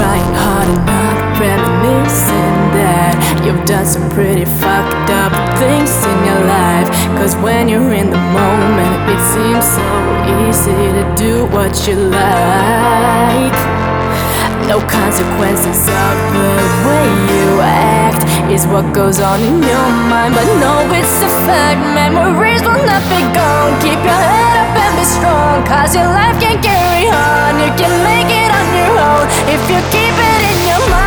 Trying hard and not reminiscing that you've done some pretty fucked up things in your life. Cause when you're in the moment, it seems so easy to do what you like. No consequences of the way you act is what goes on in your mind. But no, it's a fact, memories will not be gone. Keep your head up and be strong, cause your life can carry on. You can make it on your own if you keep it in your mind.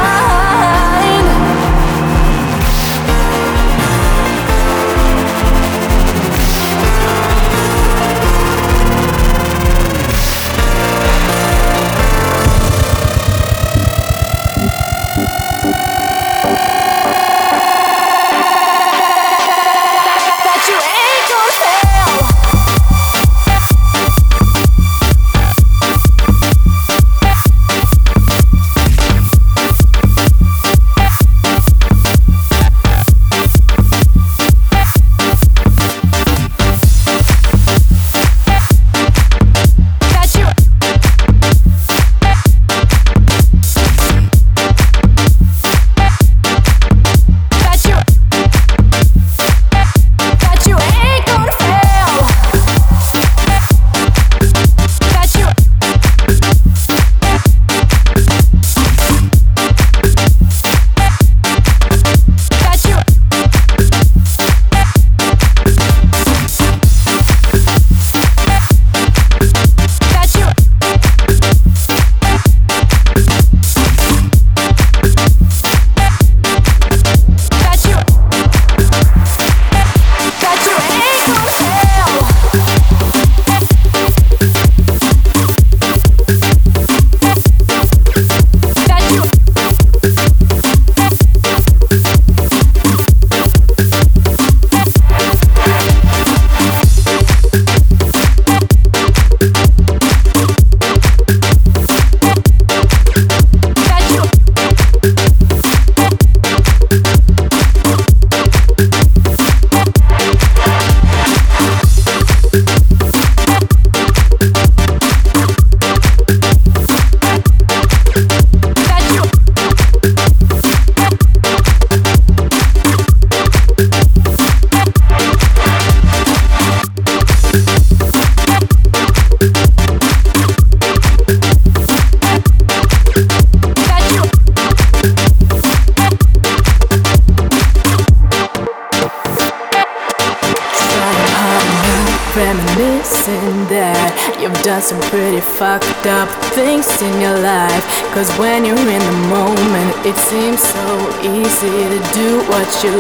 Reminiscing that you've done some pretty fucked up things in your life. Cause when you're in the moment, it seems so easy to do what you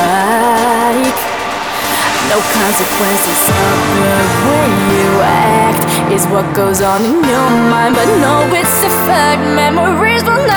like. No consequences of the way you act is what goes on in your mind. But no, it's a fact, memories will not